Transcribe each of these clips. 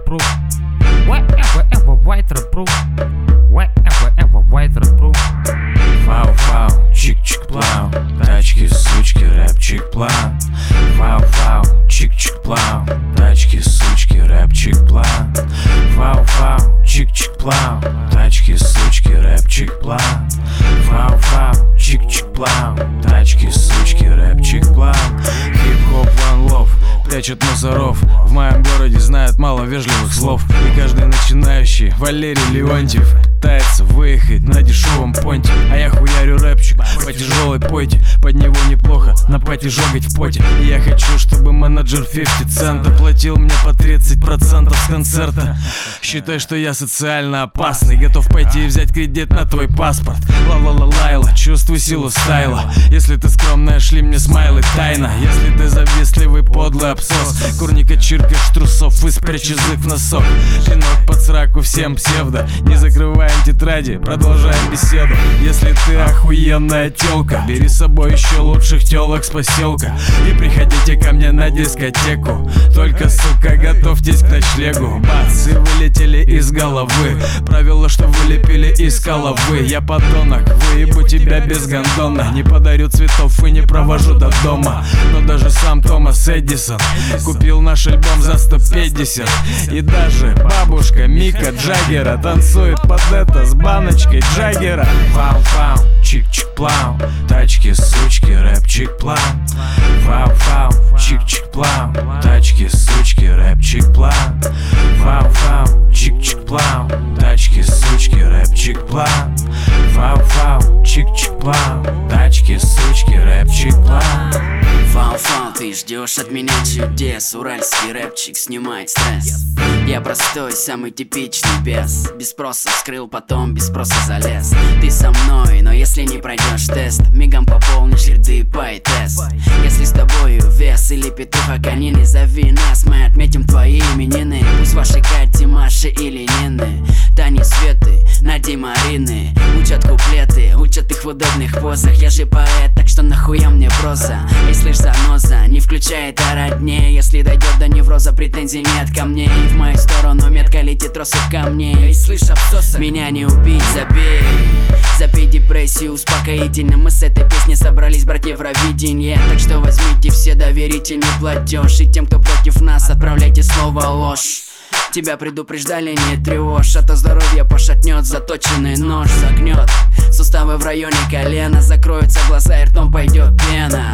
proof. Whatever, white proof. Whatever, white proof. Фау-фау, чик-чик-плау, тачки, сучки, рэпчик-плау. Фау-фау, чик-чик-плау, тачки, сучки, рэпчик-плау. Фау-фау, чик-чик-плау, тачки, сучки, рэпчик-плау. Фау-фау, чик-чик-плау, тачки, сучки, рэпчик-плау. Хип-хоп, one love, прячут мусоров. В моем городе знают мало вежливых слов. И каждый начинающий Валерий Леонтьев пытается выехать на дешевом понте. А я хуярю рэпчик по тяжелой пойте. Под него неплохо, на пати жогать в поте. И я хочу, чтобы менеджер 50 Cent оплатил мне по 30% с концерта. Считай, что я социально опасный, готов пойти и взять кредит на твой паспорт. Ла-ла-ла-лайла, чувствуй силу стайла. Если ты скромная, шли мне смайлы тайно. Если ты завистливый, подлый абсос, курника чиркаешь трусов и спрячь язык в носок. Пинок под сраку всем псевдо. Не закрываем тетради, продолжаем беседу. Если ты охуенная тёлка, бери с собой еще лучших тёлок с поселка. И приходите ко мне на дискотеку. Только, сука, готовьтесь к ночлегу. Бац, и вылетели из головы правила, что вылепили из головы. Я подонок, выебу тебя без гондона. Не подарю цветов и не провожу до дома. Но даже сам Томас Эдисон купил наш альбом за 150. И даже бабушка Мика Джаггера танцует под это с баночкой Джаггера. Фау-фау, чик-чик-плау, тачки, сучки, рэпчик-плау. Фау-фау, чик-чик-плау, тачки, сучки, рэпчик-плау. Фау-фау, чик-чик-плау, тачки, сучки, рэпчик-плау. Фау-фау, чик-чик-плау, тачки, сучки, рэпчик-плау. Фау-фау, ты ждешь от меня чудес. Уральский рэпчик снимает стресс. Я простой, самый типичный бес. Без спроса вскрыл, потом без спроса залез. Ты со мной, но если не пройдешь тест, мигом пополнишь ряды поэтесс. Если с тобою вес или петуха конины, зови нас, мы отметим твои именины. Пусть ваши Кати, Маши или Нины, Тани, Светы, Нади, Марины учат куплеты, учат их в удобных позах. Я же поэт, так что нахуя мне проза? Эй, слышь, заноза, не включай это роднее. Если дойдет до невроза, претензий нет ко мне. И в мою сторону метко летит россыпь камней. Эй, слышь, абсоса, меня не убить, забей. Запей депрессию успокоительно. Мы с этой песней собрались, братья, в Евровидение. Так что возьмите все доверительный платеж. И тем, кто против нас, отправляйте слово ложь. Тебя предупреждали, не тревожь, а то здоровье пошатнет. Заточенный нож загнет суставы в районе колена. Закроются глаза и ртом пойдет пена.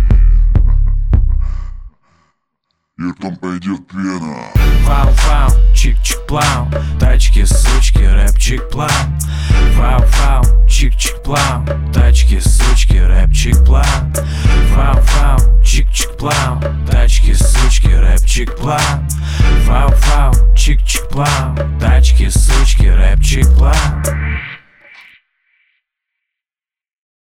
И ртом пойдет пена. Фау-фау, чик-чик-плау, тачки, сучки, рэпчик-плау. Фау-фау, чик-чик-плау, тачки, сучки, рэпчик-плау. Фау-фау, чик-чик-плау, тачки, сучки, рэпчик-плау. Фау-фау, чик-чик-плау,